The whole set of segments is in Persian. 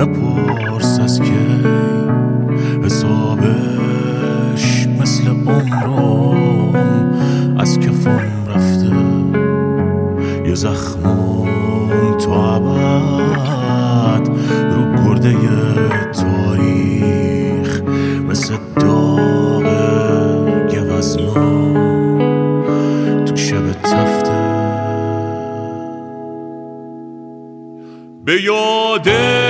نپرس از کی حسابش مثل عمرم از کفم رفته، یه زخمم تو ابد رو گرده تاریخ مثل داغ گوزنا تو شب تفته. به یاد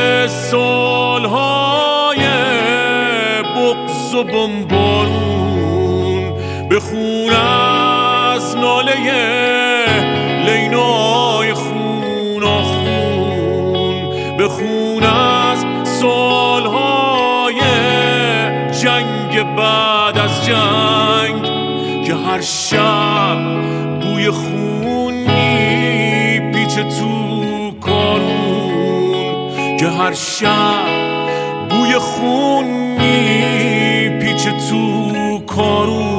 سالهای بغض و بمبارون بخون از ناله لینای خون آخون، بخون از سالهای جنگ بعد از جنگ که هر شب بوی خون میپیچه تو کارون، که هر شب بوی خون میپیچه تو کارون.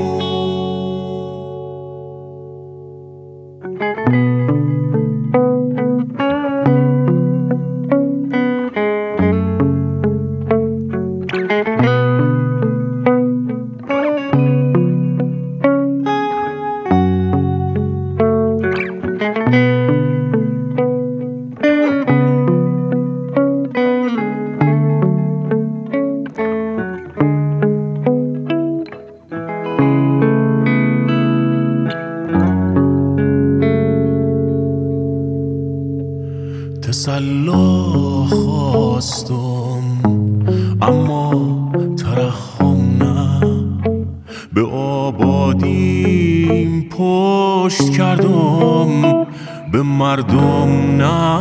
تسلا خواستم اما ترحم نه، به آبادیم پشت کردم به مردم نه.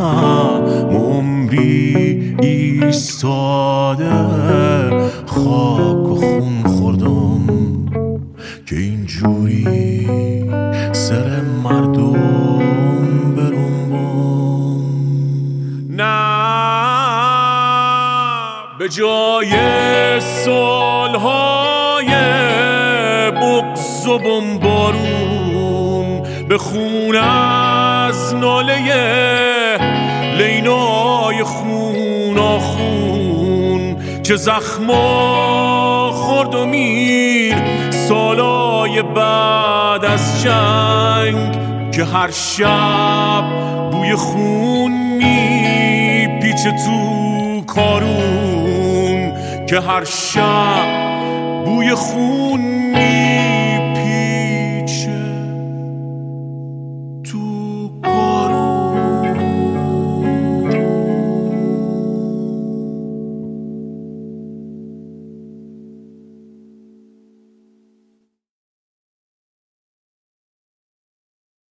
عمری ایستاده خاک و خون خوردم که اینجوری سر مردم برنبم. نه به جای سالهای بغض و بمبارون بخون از ناله لینای خون آخون، که زخما خورد و میر سالای بعد از جنگ، که هر شب بوی خون میپیچه تو کارون، که هر شب بوی خون